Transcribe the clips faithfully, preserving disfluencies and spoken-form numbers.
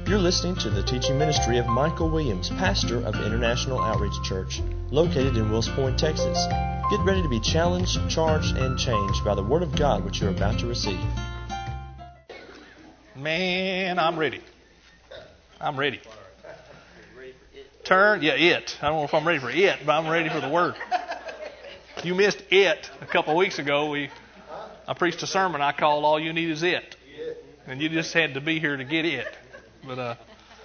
You're listening to the teaching ministry of Michael Williams, pastor of International Outreach Church, located in Wills Point, Texas. Get ready to be challenged, charged, and changed by the Word of God which you're about to receive. Man, I'm ready. I'm ready. Turn, yeah, it. I don't know if I'm ready for it, but I'm ready for the Word. You missed it a couple of weeks ago. We, I preached a sermon I called "All You Need Is It," and you just had to be here to get it. But uh,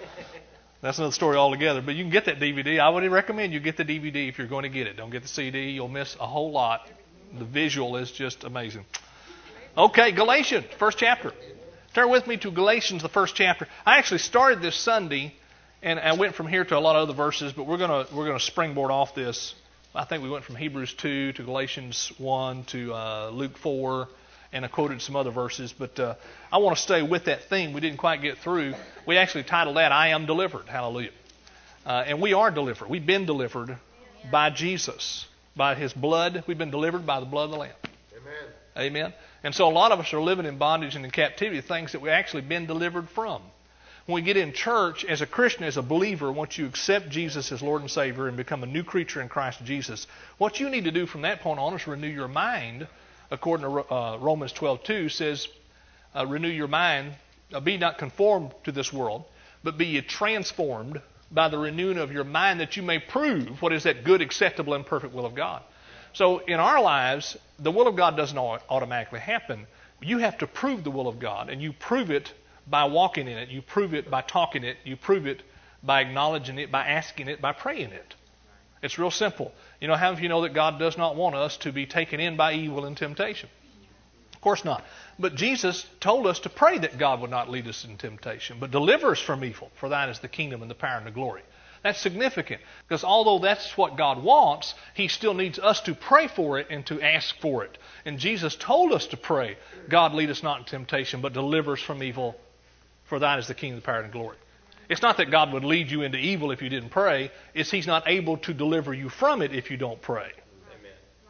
that's another story altogether. But you can get that D V D. I would recommend you get the D V D if you're going to get it. Don't get the C D. You'll miss a whole lot. The visual is just amazing. Okay, Galatians, first chapter. Turn with me to Galatians, the first chapter. I actually started this Sunday, and I went from here to a lot of other verses, but we're gonna we're gonna springboard off this. I think we went from Hebrews two to Galatians one to uh, Luke four, and I quoted some other verses. But uh, I want to stay with that theme we didn't quite get through. We actually titled that, "I Am Delivered." Hallelujah. Uh, and we are delivered. We've been delivered by Jesus. By His blood, we've been delivered by the blood of the Lamb. Amen. Amen. And so a lot of us are living in bondage and in captivity, things that we've actually been delivered from. When we get in church, as a Christian, as a believer, once you accept Jesus as Lord and Savior and become a new creature in Christ Jesus, what you need to do from that point on is renew your mind. According to uh, Romans twelve two says, uh, renew your mind, uh, be not conformed to this world, but be ye transformed by the renewing of your mind, that you may prove what is that good, acceptable, and perfect will of God. So in our lives, the will of God doesn't automatically happen. You have to prove the will of God, and you prove it by walking in it. You prove it by talking it. You prove it by acknowledging it, by asking it, by praying it. It's real simple. You know, how many of you know that God does not want us to be taken in by evil and temptation? Of course not. But Jesus told us to pray that God would not lead us in temptation, but deliver us from evil, for thine is the kingdom and the power and the glory. That's significant, because although that's what God wants, He still needs us to pray for it and to ask for it. And Jesus told us to pray, God, lead us not in temptation, but deliver us from evil, for thine is the kingdom, the power, and the glory. It's not that God would lead you into evil if you didn't pray. It's He's not able to deliver you from it if you don't pray. Amen.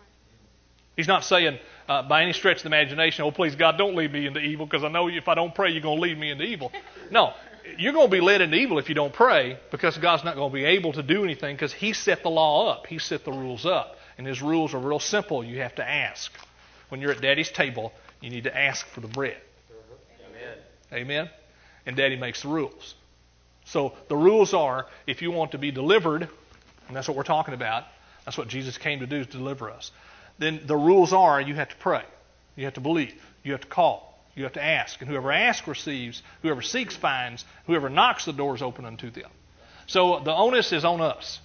He's not saying uh, by any stretch of the imagination, oh, please, God, don't lead me into evil, because I know if I don't pray, you're going to lead me into evil. No. You're going to be led into evil if you don't pray, because God's not going to be able to do anything, because He set the law up. He set the rules up. And His rules are real simple. You have to ask. When you're at Daddy's table, you need to ask for the bread. Amen. Amen? And Daddy makes the rules. So the rules are, if you want to be delivered, and that's what we're talking about, that's what Jesus came to do, is deliver us. Then the rules are, you have to pray. You have to believe. You have to call. You have to ask, and whoever asks receives, whoever seeks finds, whoever knocks the door is open unto them. So the onus is on us.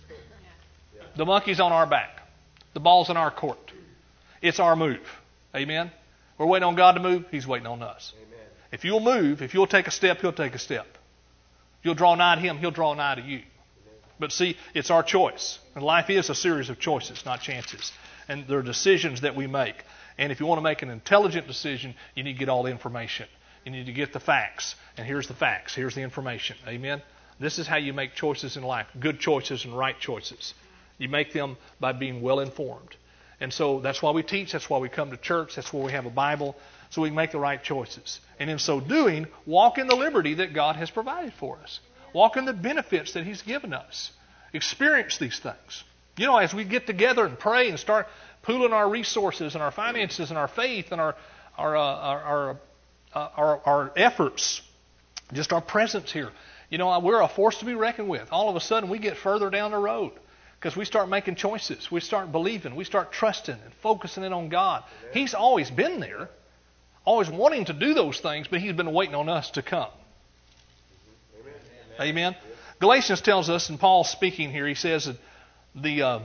The monkey's on our back. The ball's in our court. It's our move. Amen? We're waiting on God to move. He's waiting on us. Amen. If you'll move, if you'll take a step, He'll take a step. If you'll draw nigh to Him, He'll draw nigh to you. But see, it's our choice. And life is a series of choices, not chances. And there are decisions that we make. And if you want to make an intelligent decision, you need to get all the information. You need to get the facts. And here's the facts. Here's the information. Amen? This is how you make choices in life. Good choices and right choices. You make them by being well informed. And so that's why we teach. That's why we come to church. That's why we have a Bible. So we can make the right choices. And in so doing, walk in the liberty that God has provided for us. Walk in the benefits that He's given us. Experience these things. You know, as we get together and pray and start pooling our resources and our finances and our faith and our our uh, our, our, uh, our our efforts, just our presence here. You know, we're a force to be reckoned with. All of a sudden, we get further down the road because we start making choices. We start believing. We start trusting and focusing in on God. Amen. He's always been there, always wanting to do those things, but He's been waiting on us to come. Amen. Amen. Amen. Galatians tells us, and Paul's speaking here, he says that the uh,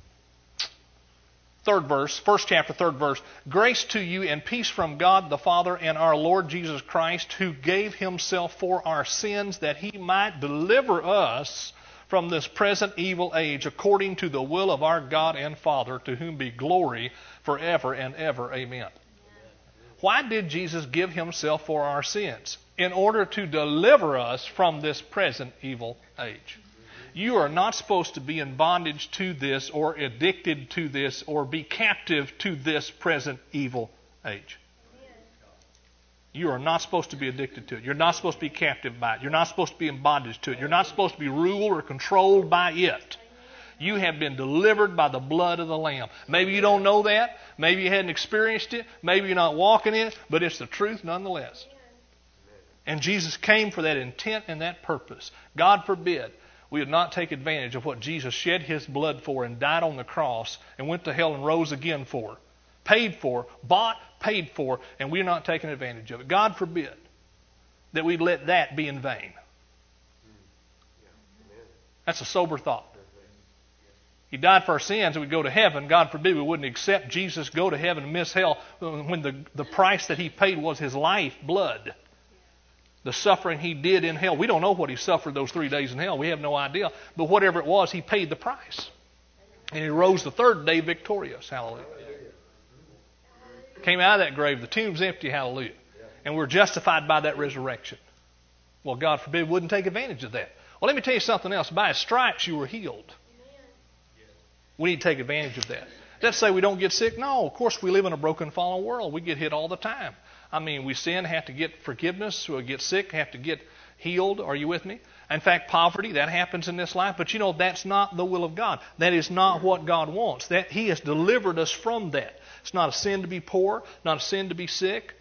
Third verse, first chapter, third verse. Grace to you and peace from God the Father and our Lord Jesus Christ, who gave Himself for our sins, that He might deliver us from this present evil age, according to the will of our God and Father, to whom be glory forever and ever. Amen. Why did Jesus give Himself for our sins? In order to deliver us from this present evil age. You are not supposed to be in bondage to this or addicted to this or be captive to this present evil age. You are not supposed to be addicted to it. You're not supposed to be captive by it. You're not supposed to be in bondage to it. You're not supposed to be ruled or controlled by it. You have been delivered by the blood of the Lamb. Maybe you don't know that. Maybe you hadn't experienced it. Maybe you're not walking in it. But it's the truth nonetheless. And Jesus came for that intent and that purpose. God forbid we would not take advantage of what Jesus shed His blood for and died on the cross and went to hell and rose again for. Paid for, bought, paid for, and we're not taking advantage of it. God forbid that we let that be in vain. That's a sober thought. He died for our sins and we go to heaven. God forbid we wouldn't accept Jesus, go to heaven and miss hell when the, the price that He paid was His life blood. The suffering He did in hell. We don't know what He suffered those three days in hell. We have no idea. But whatever it was, He paid the price. And He rose the third day victorious. Hallelujah. Came out of that grave. The tomb's empty. Hallelujah. And we're justified by that resurrection. Well, God forbid we wouldn't take advantage of that. Well, let me tell you something else. By His stripes you were healed. We need to take advantage of that. Let's say we don't get sick. No, of course we live in a broken, fallen world. We get hit all the time. I mean, we sin, have to get forgiveness, we get sick, have to get healed. Are you with me? In fact, poverty, that happens in this life. But you know, that's not the will of God. That is not what God wants. That He has delivered us from that. It's not a sin to be poor, not a sin to be sick.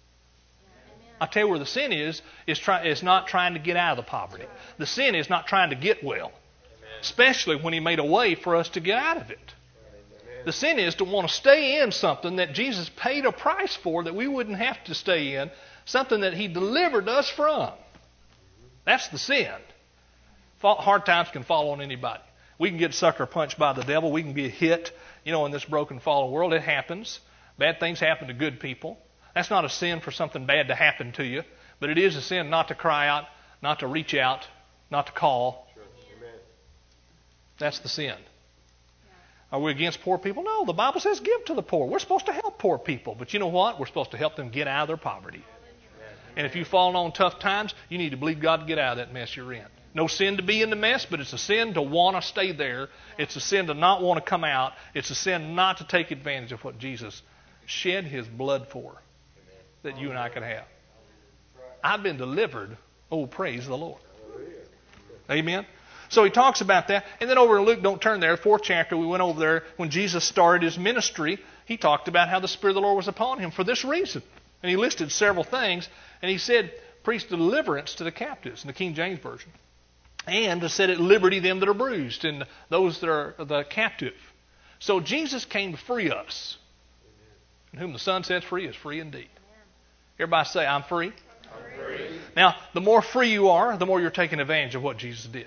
I tell you where the sin is, is, try, is not trying to get out of the poverty. The sin is not trying to get well. Especially when He made a way for us to get out of it. The sin is to want to stay in something that Jesus paid a price for that we wouldn't have to stay in, something that He delivered us from. That's the sin. Hard times can fall on anybody. We can get sucker punched by the devil. We can be hit, you know, in this broken, fallen world. It happens. Bad things happen to good people. That's not a sin for something bad to happen to you, but it is a sin not to cry out, not to reach out, not to call. That's the sin. Are we against poor people? No, the Bible says give to the poor. We're supposed to help poor people. But you know what? We're supposed to help them get out of their poverty. And if you've fallen on tough times, you need to believe God to get out of that mess you're in. No sin to be in the mess, but it's a sin to want to stay there. It's a sin to not want to come out. It's a sin not to take advantage of what Jesus shed His blood for, that you and I could have. I've been delivered. Oh, praise the Lord. Amen. So he talks about that. And then over in Luke, don't turn there, fourth chapter, we went over there. When Jesus started His ministry, He talked about how the Spirit of the Lord was upon Him for this reason. And He listed several things. And He said, preach deliverance to the captives in the King James Version. And to set at liberty them that are bruised and those that are the captive. So Jesus came to free us. And whom the Son sets free is free indeed. Everybody say, I'm free. I'm free. Now, the more free you are, the more you're taking advantage of what Jesus did.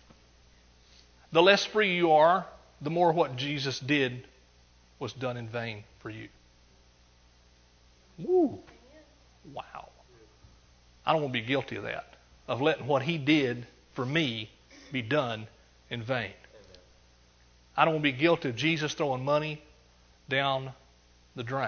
The less free you are, the more what Jesus did was done in vain for you. Woo. Wow. I don't want to be guilty of that, of letting what He did for me be done in vain. I don't want to be guilty of Jesus throwing money down the drain.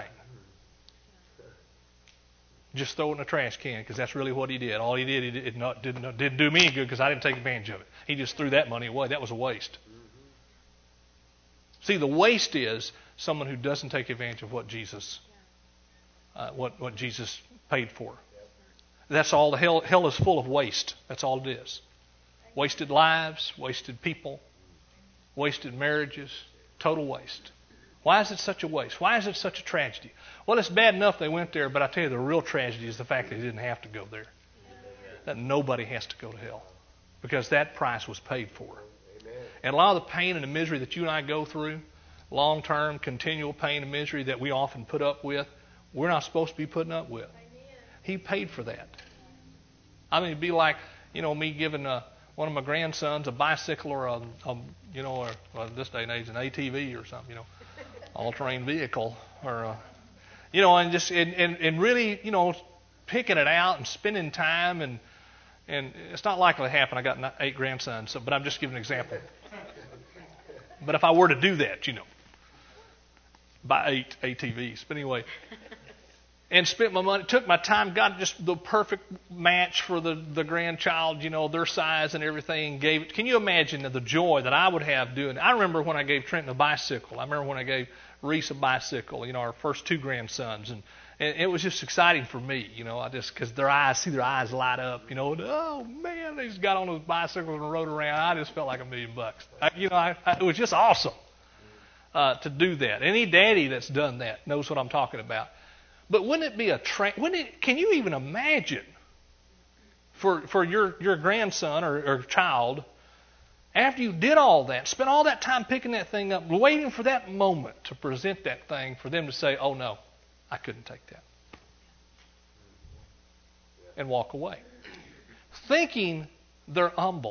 Just throw it in a trash can, because that's really what He did. All He did, He did not, didn't, didn't do me any good because I didn't take advantage of it. He just threw that money away. That was a waste. See, the waste is someone who doesn't take advantage of what Jesus, uh, what what Jesus paid for. That's all. The hell hell is full of waste. That's all it is. Wasted lives, wasted people, wasted marriages, total waste. Why is it such a waste? Why is it such a tragedy? Well, it's bad enough they went there, but I tell you, the real tragedy is the fact that they didn't have to go there. That nobody has to go to hell, because that price was paid for. And a lot of the pain and the misery that you and I go through, long-term, continual pain and misery that we often put up with, we're not supposed to be putting up with. He paid for that. I mean, it'd be like, you know, me giving a, one of my grandsons a bicycle or a, a you know, or well, this day and age, an A T V or something, you know, all-terrain vehicle, or, a, you know, and just and, and, and really, you know, picking it out and spending time, and and it's not likely to happen. I got eight grandsons, so, but I'm just giving an example. But if I were to do that, you know, buy eight A T Vs, but anyway. And spent my money, took my time, got just the perfect match for the, the grandchild, you know, their size and everything. Gave it. Can you imagine the joy that I would have doing it? I remember when I gave Trenton a bicycle. I remember when I gave Reese a bicycle, you know, our first two grandsons. And, And it was just exciting for me, you know, I just, because their eyes, see their eyes light up, you know, and, oh man, they just got on those bicycles and rode around. I just felt like a million bucks. I, you know, I, I, it was just awesome uh, to do that. Any daddy that's done that knows what I'm talking about. But wouldn't it be a, tra- wouldn't it, can you even imagine for for your, your grandson or, or child, after you did all that, spent all that time picking that thing up, waiting for that moment to present that thing, for them to say, oh no, I couldn't take that, and walk away, thinking they're humble.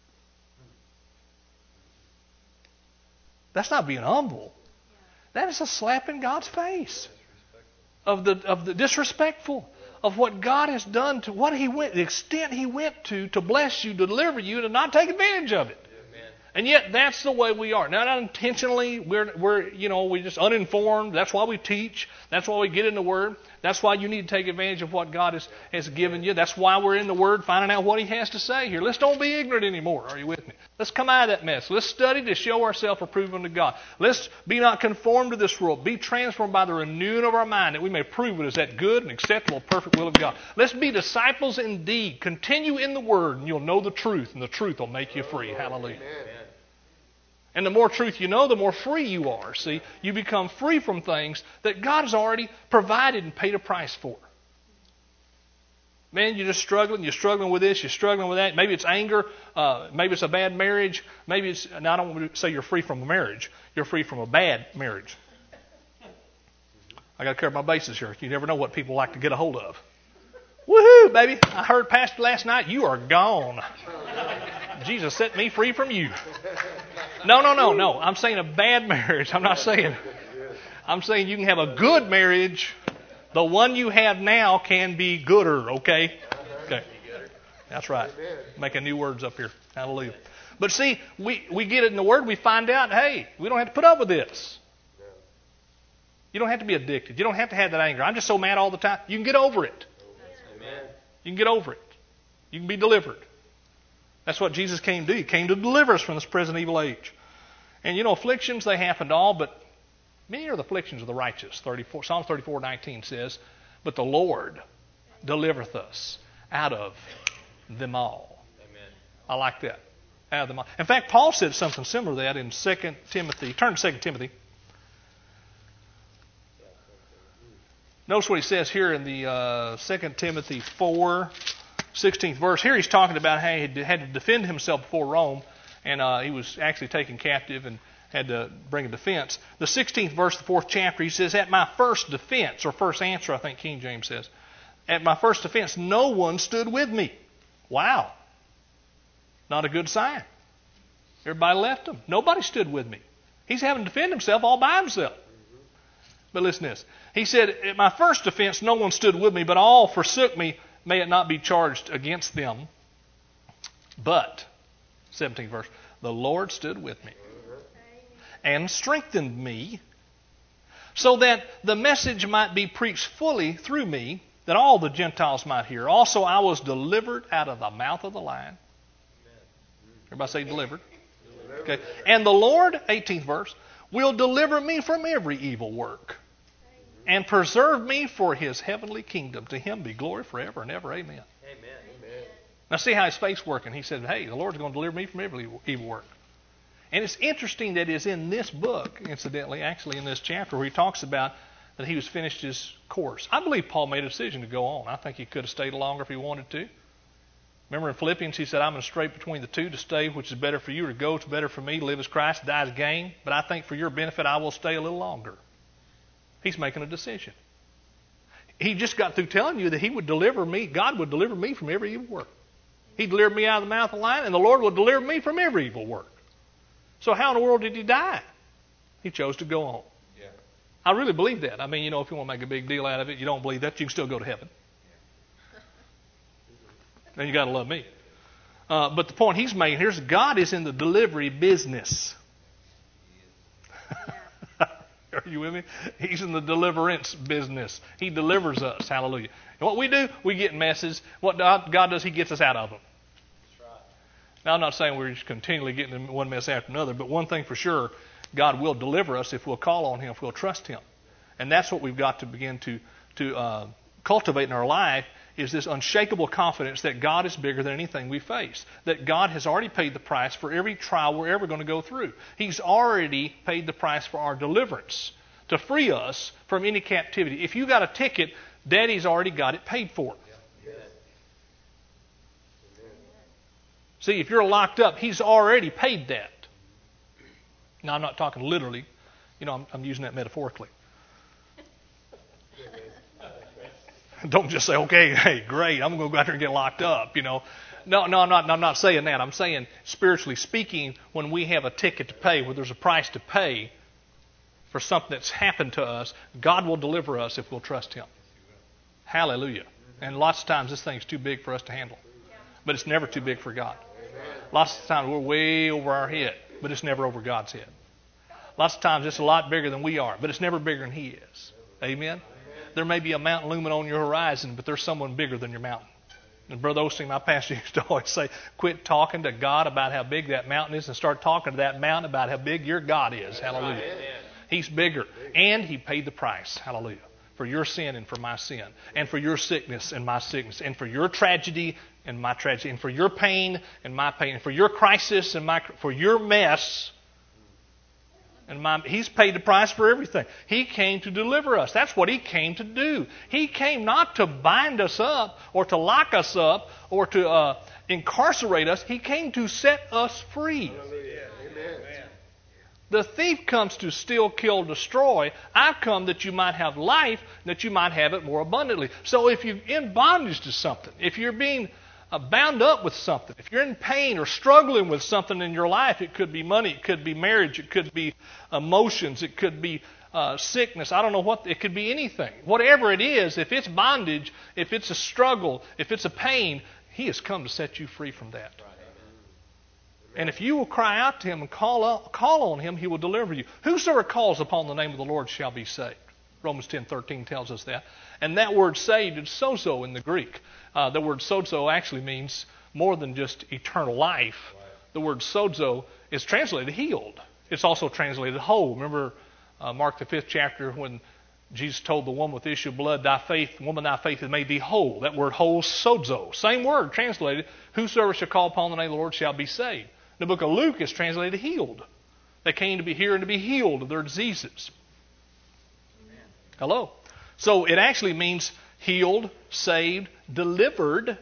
That's not being humble. That is a slap in God's face of the of the disrespectful of what God has done, to what He went, the extent He went to to bless you, to deliver you, to not take advantage of it. And yet, that's the way we are. Now, not intentionally. We're, we're, you know, we're just uninformed. That's why we teach. That's why we get in the Word. That's why you need to take advantage of what God has, has given you. That's why we're in the Word, finding out what He has to say here. Let's don't be ignorant anymore. Are you with me? Let's come out of that mess. Let's study to show ourselves approved unto God. Let's be not conformed to this world. Be transformed by the renewing of our mind, that we may prove what is that good and acceptable, perfect will of God. Let's be disciples indeed. Continue in the Word, and you'll know the truth, and the truth will make you free. Hallelujah. Amen. And the more truth you know, the more free you are. See, you become free from things that God has already provided and paid a price for. Man, you're just struggling. You're struggling with this. You're struggling with that. Maybe it's anger. Uh, maybe it's a bad marriage. Maybe it's, now I don't want to say you're free from a marriage. You're free from a bad marriage. I got to cover my bases here. You never know what people like to get a hold of. Woohoo, baby. I heard Pastor last night. You are gone. Jesus set me free from you. No, no, no, no. I'm saying a bad marriage. I'm not saying. I'm saying you can have a good marriage. The one you have now can be gooder, okay? Okay. That's right. Making new words up here. Hallelujah. But see, we, we get it in the Word. We find out, hey, we don't have to put up with this. You don't have to be addicted. You don't have to have that anger. I'm just so mad all the time. You can get over it. You can get over it. You can be delivered. That's what Jesus came to do. He came to deliver us from this present evil age. And you know, afflictions, they happen to all, but many are the afflictions of the righteous. thirty-four, Psalm thirty-four nineteen says, but the Lord delivereth us out of them all. Amen. I like that. Out of them all. In fact, Paul said something similar to that in Second Timothy. Turn to Second Timothy. Notice what he says here in the uh, Second Timothy four, sixteenth verse. Here he's talking about how he had to defend himself before Rome, and uh, he was actually taken captive and had to bring a defense. The sixteenth verse, the fourth chapter, he says, at my first defense, or first answer, I think King James says, at my first defense, no one stood with me. Wow. Not a good sign. Everybody left him. Nobody stood with me. He's having to defend himself all by himself. But listen to this. He said, at my first defense, no one stood with me, but all forsook me. May it not be charged against them. But, seventeenth verse, the Lord stood with me and strengthened me, so that the message might be preached fully through me, that all the Gentiles might hear. Also, I was delivered out of the mouth of the lion. Everybody say delivered. Okay. And the Lord, eighteenth verse, will deliver me from every evil work and preserve me for His heavenly kingdom. To Him be glory forever and ever. Amen. Amen. Now see how his faith's working. He said, hey, the Lord's going to deliver me from every evil work. And it's interesting that it's in this book, incidentally, actually in this chapter, where he talks about that he was finished his course. I believe Paul made a decision to go on. I think he could have stayed longer if he wanted to. Remember in Philippians, he said, I'm in a strait between the two, to stay, which is better for you, or to go, it's better for me. To live as Christ, die as gain. But I think for your benefit, I will stay a little longer. He's making a decision. He just got through telling you that he would deliver me, God would deliver me from every evil work. He delivered me out of the mouth of the lion, and the Lord will deliver me from every evil work. So how in the world did he die? He chose to go on. Yeah. I really believe that. I mean, you know, if you want to make a big deal out of it, you don't believe that, you can still go to heaven. Then you got to love me. Uh, but the point he's making here is God is in the delivery business. Are you with me? He's in the deliverance business. He delivers us. Hallelujah. And what we do, we get messes. What God does, He gets us out of them. That's right. Now, I'm not saying we're just continually getting in one mess after another, but one thing for sure, God will deliver us if we'll call on Him, if we'll trust Him. And that's what we've got to begin to, to uh, cultivate in our life is this unshakable confidence that God is bigger than anything we face. That God has already paid the price for every trial we're ever going to go through. He's already paid the price for our deliverance to free us from any captivity. If you got a ticket, Daddy's already got it paid for. See, if you're locked up, He's already paid that. Now, I'm not talking literally. You know, I'm, I'm using that metaphorically. Don't just say, okay, hey, great, I'm going to go out there and get locked up, you know. No, no, I'm not, I'm not saying that. I'm saying, spiritually speaking, when we have a ticket to pay, where there's a price to pay for something that's happened to us, God will deliver us if we'll trust Him. Hallelujah. And lots of times this thing's too big for us to handle. But it's never too big for God. Lots of times we're way over our head, but it's never over God's head. Lots of times it's a lot bigger than we are, but it's never bigger than He is. Amen? There may be a mountain looming on your horizon, but there's someone bigger than your mountain. And Brother Osteen, my pastor, used to always say, quit talking to God about how big that mountain is and start talking to that mountain about how big your God is. Hallelujah. He's bigger. And He paid the price. Hallelujah. For your sin and for my sin. And for your sickness and my sickness. And for your tragedy and my tragedy. And for your pain and my pain. And for your crisis and my... For your mess... And my, He's paid the price for everything. He came to deliver us. That's what He came to do. He came not to bind us up or to lock us up or to uh, incarcerate us. He came to set us free. Amen. The thief comes to steal, kill, destroy. I've come that you might have life, that you might have it more abundantly. So if you're in bondage to something, if you're being Uh, bound up with something. If you're in pain or struggling with something in your life, it could be money, it could be marriage, it could be emotions, it could be uh, sickness. I don't know what, it could be anything. Whatever it is, if it's bondage, if it's a struggle, if it's a pain, He has come to set you free from that. And if you will cry out to Him and call, out, call on Him, He will deliver you. Whosoever calls upon the name of the Lord shall be saved. Romans ten thirteen tells us that. And that word saved is sozo in the Greek. Uh, the word sozo actually means more than just eternal life. Right. The word sozo is translated healed. It's also translated whole. Remember uh, Mark the fifth chapter when Jesus told the woman with the issue of blood, thy faith, woman, thy faith has made thee whole. That word whole, sozo. Same word translated. Whosoever shall call upon the name of the Lord shall be saved. The book of Luke is translated healed. They came to be here and to be healed of their diseases. Amen. Hello. So it actually means healed, saved, delivered,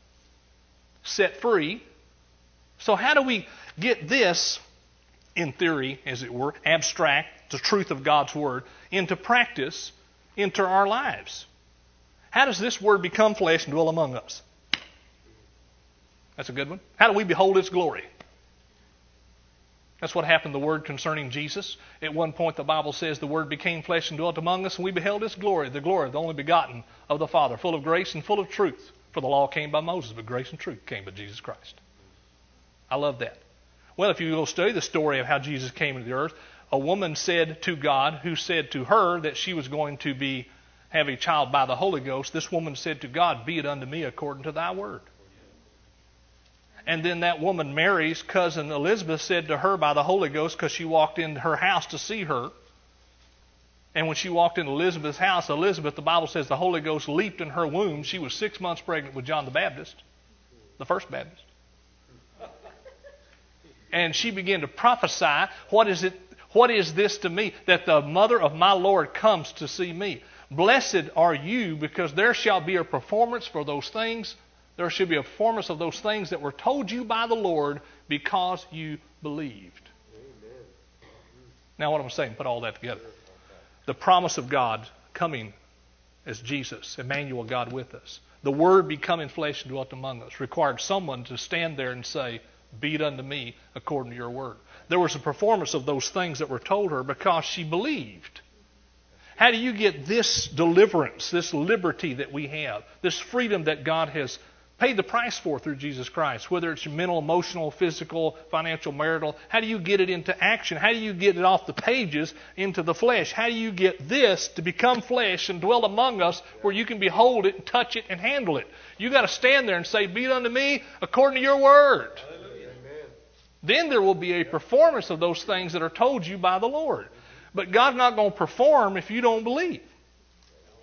set free. So how do we get this, in theory, as it were, abstract, the truth of God's Word, into practice, into our lives? How does this Word become flesh and dwell among us? That's a good one. How do we behold Its glory? That's what happened to the Word concerning Jesus. At one point the Bible says the Word became flesh and dwelt among us, and we beheld His glory, the glory of the only begotten of the Father, full of grace and full of truth. For the law came by Moses, but grace and truth came by Jesus Christ. I love that. Well, if you go study the story of how Jesus came into the earth, a woman said to God, who said to her that she was going to be have a child by the Holy Ghost, this woman said to God, be it unto me according to thy word. And then that woman, Mary's cousin Elizabeth, said to her by the Holy Ghost, because she walked into her house to see her. And when she walked into Elizabeth's house, Elizabeth, the Bible says the Holy Ghost leaped in her womb. She was six months pregnant with John the Baptist, the first Baptist. And she began to prophesy, what is it? What is this to me? That the mother of my Lord comes to see me. Blessed are you, because there shall be a performance for those things. There should be a performance of those things that were told you by the Lord because you believed. Amen. Now what I'm saying, put all that together. The promise of God coming as Jesus, Emmanuel, God with us. The Word becoming flesh and dwelt among us required someone to stand there and say, be it unto me according to your word. There was a performance of those things that were told her because she believed. How do you get this deliverance, this liberty that we have, this freedom that God has paid the price for through Jesus Christ, whether it's mental, emotional, physical, financial, marital? How do you get it into action? How do you get it off the pages into the flesh? How do you get this to become flesh and dwell among us where you can behold it and touch it and handle it? You got to stand there and say, be it unto me according to your word. Amen. Then there will be a performance of those things that are told you by the Lord. But God's not going to perform if you don't believe.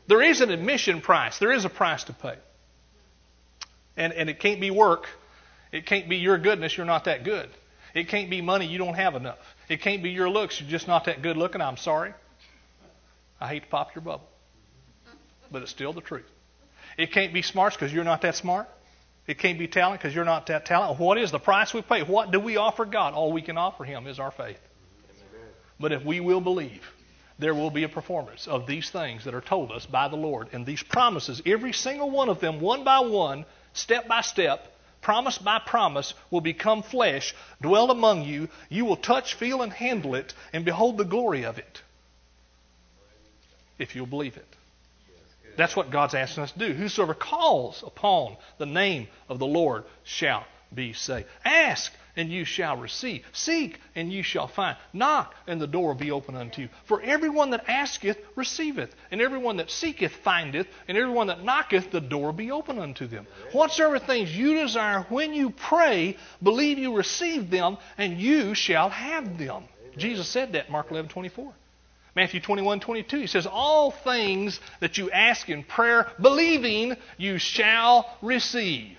There is an admission price. There is a price to pay. And, and it can't be work. It can't be your goodness. You're not that good. It can't be money. You don't have enough. It can't be your looks. You're just not that good looking. I'm sorry. I hate to pop your bubble. But it's still the truth. It can't be smarts because you're not that smart. It can't be talent because you're not that talented. What is the price we pay? What do we offer God? All we can offer Him is our faith. But if we will believe, there will be a performance of these things that are told us by the Lord. And these promises, every single one of them, one by one, step by step, promise by promise, will become flesh, dwell among you. You will touch, feel, and handle it, and behold the glory of it. If you'll believe it. That's what God's asking us to do. Whosoever calls upon the name of the Lord shall be saved. Ask, and you shall receive. Seek, and you shall find. Knock, and the door will be open unto you. For everyone that asketh, receiveth. And everyone that seeketh, findeth. And everyone that knocketh, the door will be open unto them. Whatsoever things you desire, when you pray, believe you receive them, and you shall have them. Jesus said that in Mark eleven twenty-four. Matthew twenty-one twenty-two, He says, all things that you ask in prayer, believing, you shall receive.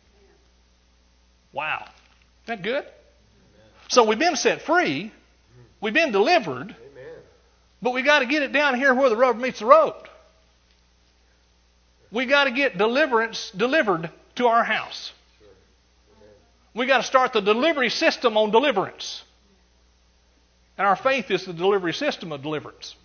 Wow. Isn't that good? Amen. So we've been set free. We've been delivered. Amen. But we got to get it down here where the rubber meets the road. We got to get deliverance delivered to our house. Sure. We got to start the delivery system on deliverance. And our faith is the delivery system of deliverance.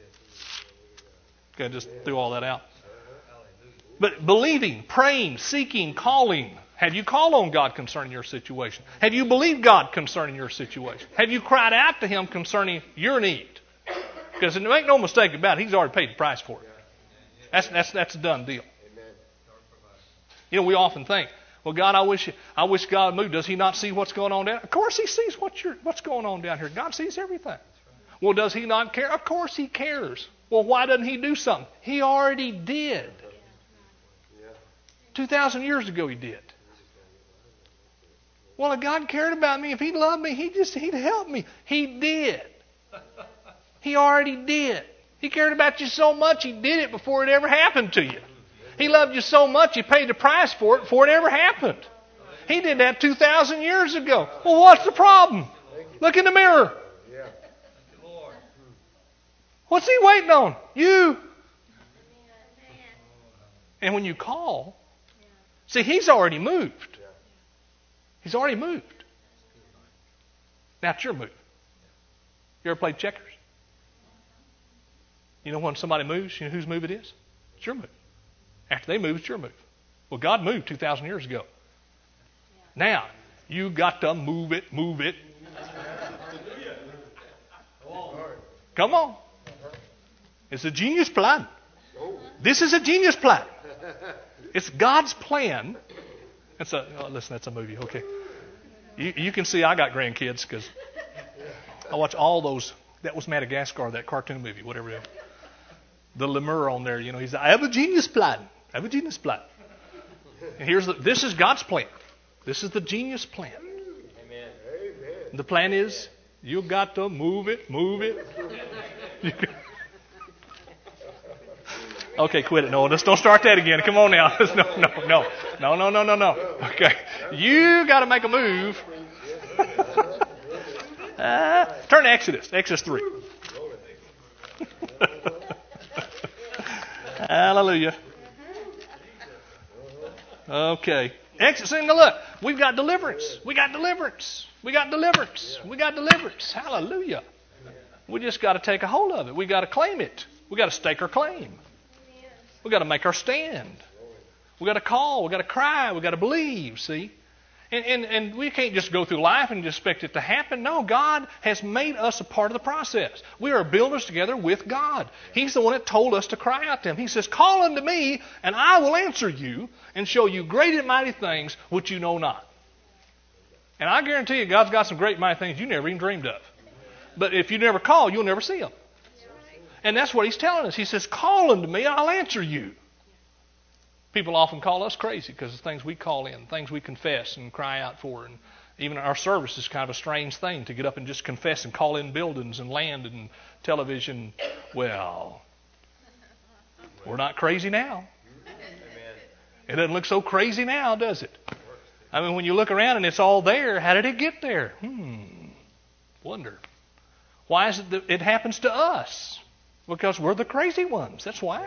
Okay, just threw all that out. But believing, praying, seeking, calling. Have you called on God concerning your situation? Have you believed God concerning your situation? Have you cried out to Him concerning your need? Because make no mistake about it, He's already paid the price for it. That's, that's, that's a done deal. You know, we often think, well, God, I wish I wish God moved. Does He not see what's going on down here? Of course He sees what you're, what's going on down here. God sees everything. Well, does He not care? Of course He cares. Well, why doesn't He do something? He already did. Two thousand years ago He did. Well, if God cared about me, if He loved me, He just He'd help me. He did. He already did. He cared about you so much, He did it before it ever happened to you. He loved you so much, He paid the price for it before it ever happened. He did that two thousand years ago. Well, what's the problem? Look in the mirror. What's He waiting on? You. And when you call, see, He's already moved. He's already moved. Now it's your move. You ever played checkers? You know when somebody moves, you know whose move it is? It's your move. After they move, it's your move. Well, God moved two thousand years ago. Now, you got to move it, move it. Come on. It's a genius plan. This is a genius plan. It's God's plan. It's a, oh, listen, that's a movie. Okay. You, you can see I got grandkids because I watch all those. That was Madagascar, that cartoon movie, whatever it is. The lemur on there, you know, he's, I have a genius plan. I have a genius plan. And here's the, this is God's plan. This is the genius plan. Amen. The plan is, you got to move it, move it. Okay, quit it. No, let's don't start that again. Come on now. No, no, no. No, no, no, no, no. Okay. You got to make a move. Uh, turn to Exodus. Exodus three. Hallelujah. Okay. Exodus. Now look, we've got deliverance. We got deliverance. We got deliverance. We got deliverance. Hallelujah. We just got to take a hold of it. We got to claim it. We got to stake our claim. We got to make our stand. We got to call. We got to cry. We got to believe. See, and, and and we can't just go through life and just expect it to happen. No, God has made us a part of the process. We are builders together with God. He's the one that told us to cry out to Him. He says, "Call unto me, and I will answer you, and show you great and mighty things which you know not." And I guarantee you, God's got some great and mighty things you never even dreamed of. But if you never call, you'll never see them. And that's what He's telling us. He says, call unto me, I'll answer you. People often call us crazy because of things we call in, things we confess and cry out for. And even our service is kind of a strange thing to get up and just confess and call in buildings and land and television. Well, We're not crazy now. It doesn't look so crazy now, does it? I mean, when you look around and it's all there, how did it get there? Hmm. Wonder. Why is it that it happens to us? Because we're the crazy ones. That's why.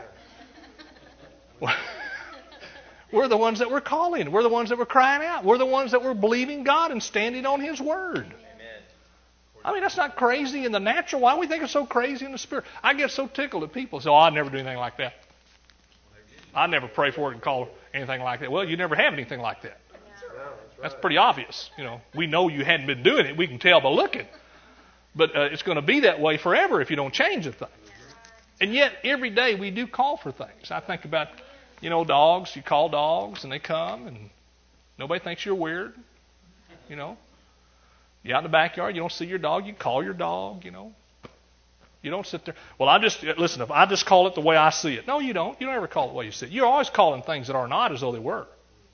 We're the ones that were calling. We're the ones that were crying out. We're the ones that were believing God and standing on His Word. I mean, that's not crazy in the natural. Why do we think it's so crazy in the spirit? I get so tickled at people say, oh, I'd never do anything like that. I'd never pray for it and call anything like that. Well, you never have anything like that. That's pretty obvious. You know, we know you hadn't been doing it. We can tell by looking. But uh, it's going to be that way forever if you don't change the thing. And yet, every day we do call for things. I think about, you know, dogs. You call dogs and they come and nobody thinks you're weird. You know, you're out in the backyard. You don't see your dog. You call your dog, you know. You don't sit there. Well, I just, listen, if I just call it the way I see it. No, you don't. You don't ever call it the way you see it. You're always calling things that are not as though they were.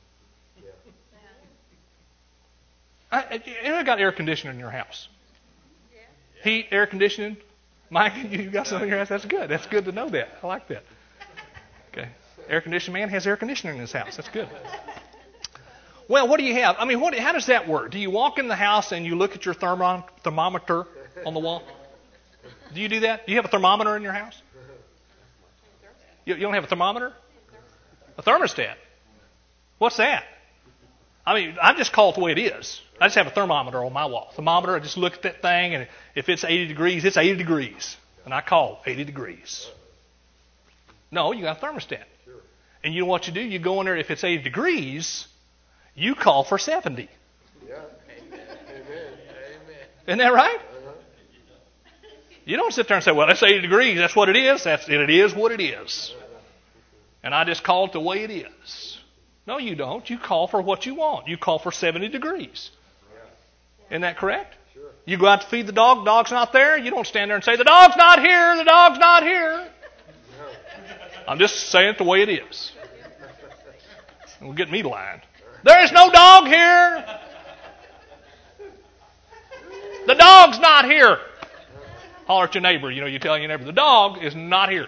I, you ever got air conditioning in your house? Heat, air conditioning? Mike, you got something in your house? That's good. That's good to know that. I like that. Okay. Air conditioning man has air conditioning in his house. That's good. Well, what do you have? I mean, what, how does that work? Do you walk in the house and you look at your thermo- thermometer on the wall? Do you do that? Do you have a thermometer in your house? You, you don't have a thermometer? A thermostat? What's that? I mean, I just call it the way it is. I just have a thermometer on my wall. Thermometer, I just look at that thing, and if it's eighty degrees, it's eighty degrees. And I call eighty degrees. No, you got a thermostat. And you know what you do? You go in there, if it's eighty degrees, you call for seventy. Yeah. Amen. Amen. Isn't that right? You don't sit there and say, well, that's eighty degrees. That's what it is. That's, and it is what it is. And I just call it the way it is. No, you don't. You call for what you want. You call for seventy degrees. Isn't that correct? Sure. You go out to feed the dog. The dog's not there. You don't stand there and say, the dog's not here. The dog's not here. I'm just saying it the way it is. And will get me lined. There's no dog here. The dog's not here. Holler at your neighbor. You know, you tell your neighbor, the dog is not here.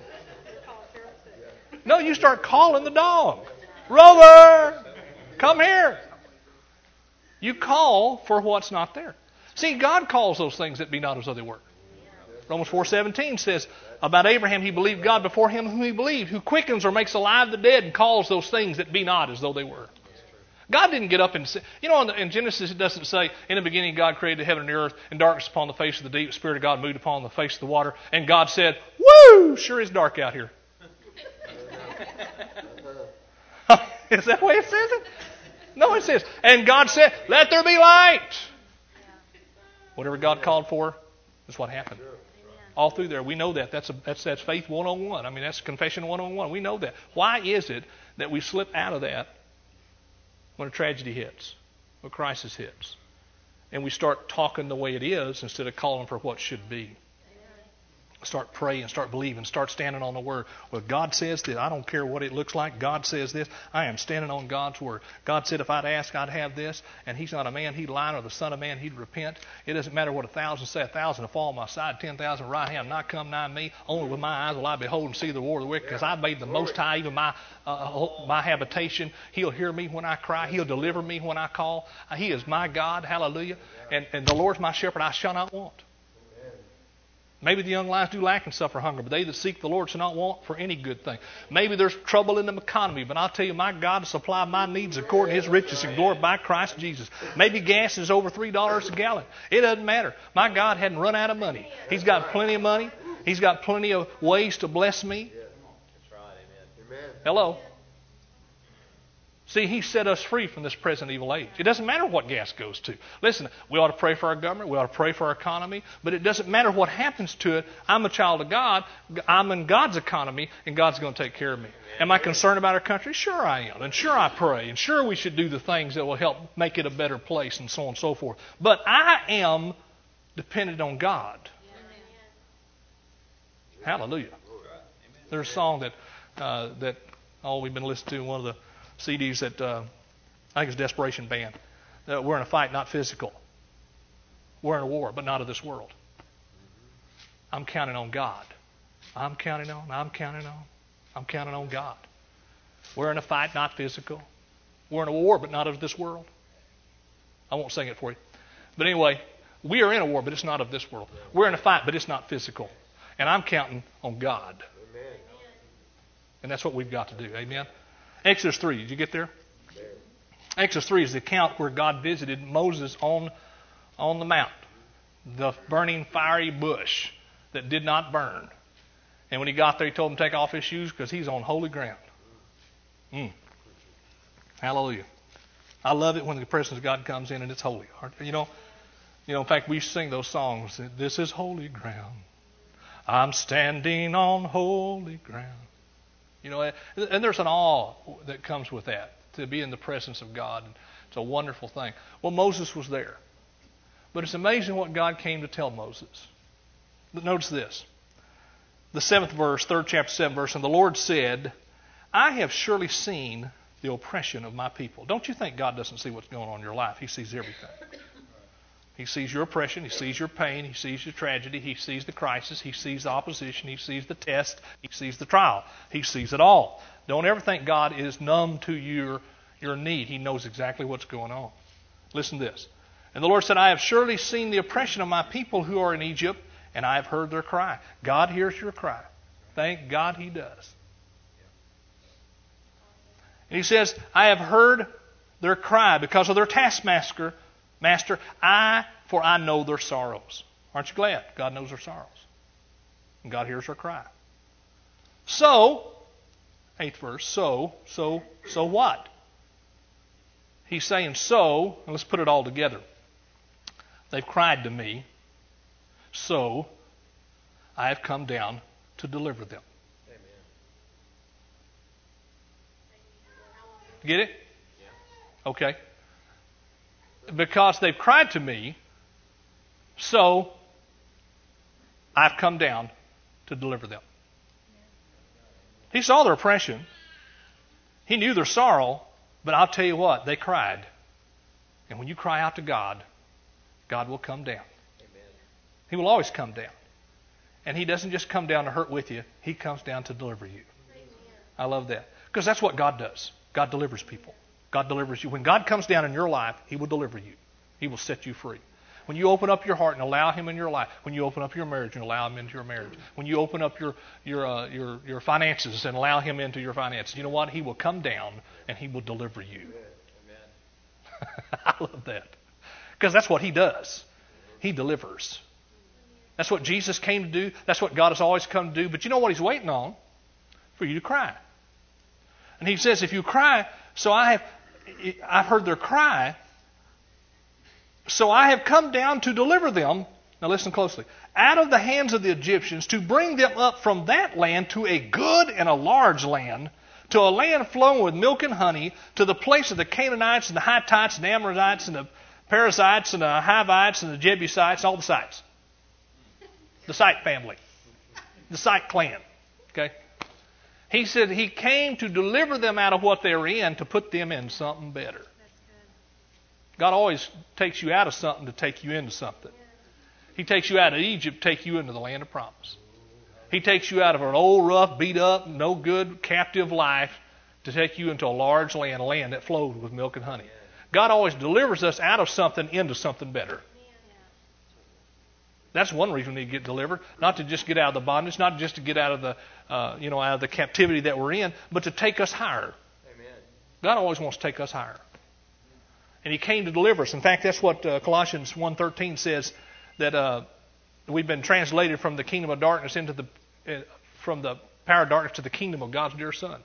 No, you start calling the dog. Rover, come here. You call for what's not there. See, God calls those things that be not as though they were. Romans four seventeen says about Abraham, he believed God before him whom he believed, who quickens or makes alive the dead and calls those things that be not as though they were. God didn't get up and say, you know, in Genesis it doesn't say, in the beginning God created the heaven and the earth, and darkness upon the face of the deep, the Spirit of God moved upon the face of the water, and God said, woo, sure is dark out here. Is that the way it says it? No, it says, and God said, let there be light. Whatever God called for is what happened. All through there, we know that. That's a, that's that's faith one oh one. I mean, that's confession one oh one. We know that. Why is it that we slip out of that when a tragedy hits, when a crisis hits, and we start talking the way it is instead of calling for what should be? Start praying, start believing, start standing on the Word. Well, God says this. I don't care what it looks like. God says this. I am standing on God's Word. God said if I'd ask, I'd have this. And He's not a man, He'd lie, or the Son of Man, He'd repent. It doesn't matter what a thousand say, a thousand will fall on my side, ten thousand right hand, not come nigh me. Only with my eyes will I behold and see the war of the wicked, because I've made the Most High even my uh, my habitation. He'll hear me when I cry. He'll deliver me when I call. Uh, he is my God. Hallelujah. And, and the Lord's my shepherd. I shall not want. Maybe the young lions do lack and suffer hunger, but they that seek the Lord shall not want for any good thing. Maybe there's trouble in the economy, but I'll tell you, my God will supply my needs according to His riches and glory by Christ Jesus. Maybe gas is over three dollars a gallon. It doesn't matter. My God hadn't run out of money. He's got plenty of money. He's got plenty of ways to bless me. That's right. Amen. Hello. See, He set us free from this present evil age. It doesn't matter what gas goes to. Listen, we ought to pray for our government. We ought to pray for our economy. But it doesn't matter what happens to it. I'm a child of God. I'm in God's economy, and God's going to take care of me. Am I concerned about our country? Sure I am. And sure I pray. And sure we should do the things that will help make it a better place and so on and so forth. But I am dependent on God. Hallelujah. There's a song that, uh, that oh, we've been listening to, one of the C Ds that uh, I think it's Desperation Band. Uh, we're in a fight, not physical. We're in a war, but not of this world. I'm counting on God. I'm counting on, I'm counting on. I'm counting on God. We're in a fight, not physical. We're in a war, but not of this world. I won't sing it for you. But anyway, we are in a war, but it's not of this world. We're in a fight, but it's not physical. And I'm counting on God. Amen. And that's what we've got to do. Amen. Exodus three, did you get there? Exodus three is the account where God visited Moses on, on the mount, the burning fiery bush that did not burn. And when he got there, he told him to take off his shoes because he's on holy ground. Mm. Hallelujah. I love it when the presence of God comes in and it's holy. You know, you know. In fact, we sing those songs. This is holy ground. I'm standing on holy ground. You know, and there's an awe that comes with that, to be in the presence of God. It's a wonderful thing. Well, Moses was there. But it's amazing what God came to tell Moses. But notice this. The seventh verse, third chapter, seventh verse, and the Lord said, I have surely seen the oppression of my people. Don't you think God doesn't see what's going on in your life? He sees everything. He sees your oppression. He sees your pain. He sees your tragedy. He sees the crisis. He sees the opposition. He sees the test. He sees the trial. He sees it all. Don't ever think God is numb to your, your need. He knows exactly what's going on. Listen to this. And the Lord said, I have surely seen the oppression of my people who are in Egypt, and I have heard their cry. God hears your cry. Thank God He does. And He says, I have heard their cry because of their taskmaster. Master, I, for I know their sorrows. Aren't you glad? God knows their sorrows. And God hears their cry. So, eighth verse, so, so, so what? He's saying so, and let's put it all together. They've cried to me, so I have come down to deliver them. Amen. Get it? Okay. Because they've cried to me, so I've come down to deliver them. He saw their oppression. He knew their sorrow, but I'll tell you what, they cried. And when you cry out to God, God will come down. Amen. He will always come down. And He doesn't just come down to hurt with you. He comes down to deliver you. Amen. I love that. Because that's what God does. God delivers people. God delivers you. When God comes down in your life, He will deliver you. He will set you free. When you open up your heart and allow Him in your life, when you open up your marriage and allow Him into your marriage, when you open up your your uh, your your finances and allow Him into your finances, you know what? He will come down and He will deliver you. Amen. I love that. Because that's what He does. He delivers. That's what Jesus came to do. That's what God has always come to do. But you know what He's waiting on? For you to cry. And He says, if you cry, so I have, I've heard their cry, so I have come down to deliver them, now listen closely, out of the hands of the Egyptians, to bring them up from that land to a good and a large land, to a land flowing with milk and honey, to the place of the Canaanites and the Hittites and the Amorites and the Perizzites and the Hivites and the Jebusites, all the sites. The Site family. The Site clan. Okay? He said He came to deliver them out of what they were in to put them in something better. God always takes you out of something to take you into something. He takes you out of Egypt to take you into the land of promise. He takes you out of an old, rough, beat up, no good, captive life to take you into a large land, a land that flows with milk and honey. God always delivers us out of something into something better. That's one reason we need to get delivered. Not to just get out of the bondage, not just to get out of the, uh, you know, out of the captivity that we're in, but to take us higher. Amen. God always wants to take us higher. And He came to deliver us. In fact, that's what uh, Colossians one thirteen says, that uh, we've been translated from the kingdom of darkness into the, uh, from the power of darkness to the kingdom of God's dear Son.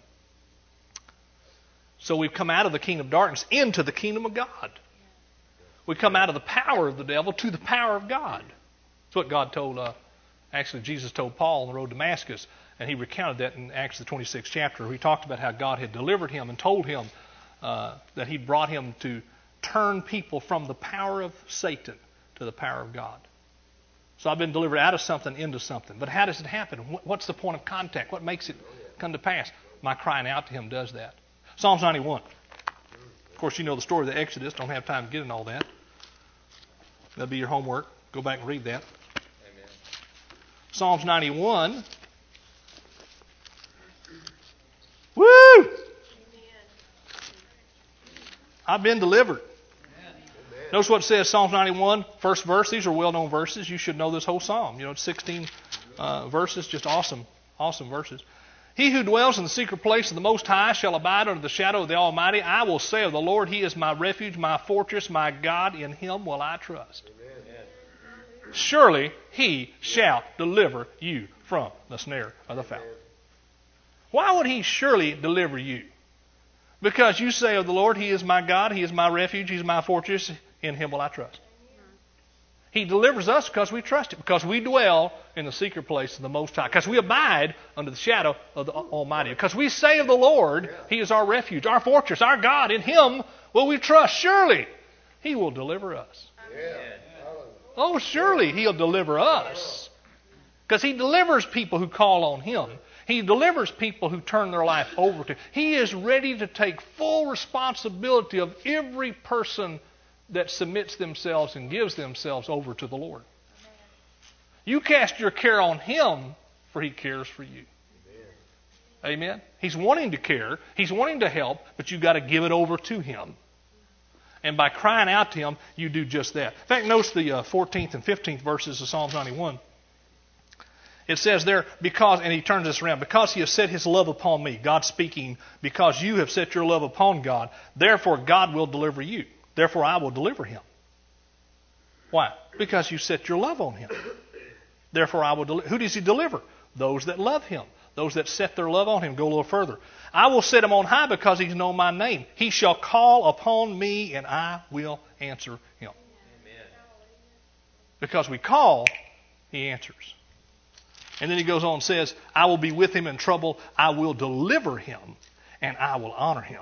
So we've come out of the kingdom of darkness into the kingdom of God. We come out of the power of the devil to the power of God. That's what God told, uh, actually Jesus told Paul on the road to Damascus, and he recounted that in Acts the twenty-sixth chapter. He talked about how God had delivered him and told him uh, that He brought him to turn people from the power of Satan to the power of God. So I've been delivered out of something into something. But how does it happen? What's the point of contact? What makes it come to pass? My crying out to Him does that. Psalms ninety-one. Of course, you know the story of the Exodus. Don't have time to get into all that. That'll be your homework. Go back and read that. Amen. Psalms ninety-one. I've been delivered. Amen. Notice what it says, Psalms ninety-one, first verse. These are well-known verses. You should know this whole psalm. You know, it's sixteen uh, verses, just awesome, awesome verses. He who dwells in the secret place of the Most High shall abide under the shadow of the Almighty. I will say of the Lord, He is my refuge, my fortress, my God. In Him will I trust. Amen. Surely He shall deliver you from the snare of the fowler. Why would He surely deliver you? Because you say of the Lord, He is my God, He is my refuge, He is my fortress. In Him will I trust. He delivers us because we trust Him, because we dwell in the secret place of the Most High, because we abide under the shadow of the Almighty, because we say of the Lord, He is our refuge, our fortress, our God. In Him will we trust. Surely He will deliver us. Oh, surely He'll deliver us, because He delivers people who call on Him. He delivers people who turn their life over to Him. He is ready to take full responsibility of every person that submits themselves and gives themselves over to the Lord. You cast your care on Him, for He cares for you. Amen. Amen. He's wanting to care. He's wanting to help, but you've got to give it over to Him. And by crying out to Him, you do just that. In fact, notice the uh, fourteenth and fifteenth verses of Psalms ninety-one. It says there, because, and he turns this around, because He has set His love upon me, God speaking, because you have set your love upon God, therefore God will deliver you. Therefore I will deliver him. Why? Because you set your love on Him. Therefore I will deliver. Who does He deliver? Those that love Him. Those that set their love on Him. Go a little further. I will set Him on high because He's known my name. He shall call upon me and I will answer him. Amen. Because we call, He answers. And then he goes on and says, I will be with him in trouble. I will deliver him and I will honor him.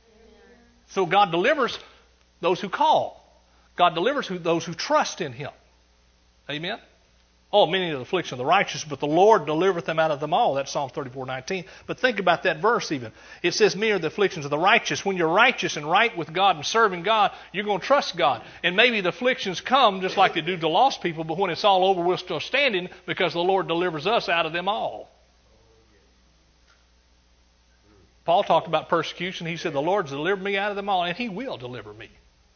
So God delivers those who call. God delivers those who trust in Him. Amen? Oh, many of the affliction of the righteous, but the Lord delivereth them out of them all. That's Psalm thirty-four nineteen. But think about that verse even. It says, many are the afflictions of the righteous. When you're righteous and right with God and serving God, you're going to trust God. And maybe the afflictions come just like they do to lost people, but when it's all over, we're still standing because the Lord delivers us out of them all. Paul talked about persecution. He said, the Lord's delivered me out of them all, and He will deliver me.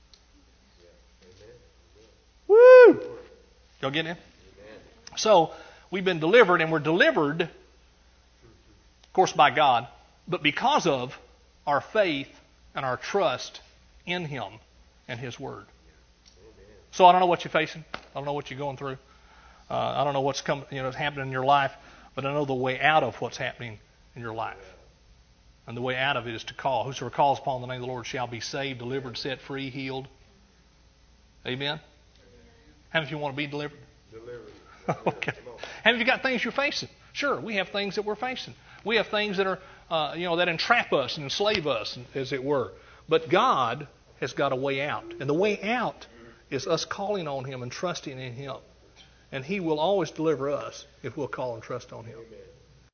Woo! Y'all getting in? So, we've been delivered, and we're delivered, of course, by God, but because of our faith and our trust in Him and His Word. So, I don't know what you're facing. I don't know what you're going through. Uh, I don't know what's come, you know, happening in your life, but I know the way out of what's happening in your life. And the way out of it is to call. Whosoever calls upon the name of the Lord shall be saved, delivered, set free, healed. Amen? How many of you want to be delivered? Delivered. Okay. How many of you got things you're facing? Sure, we have things that we're facing. We have things that are, uh, you know, that entrap us and enslave us, as it were. But God has got a way out. And the way out is us calling on Him and trusting in Him. And He will always deliver us if we'll call and trust on Him. Amen.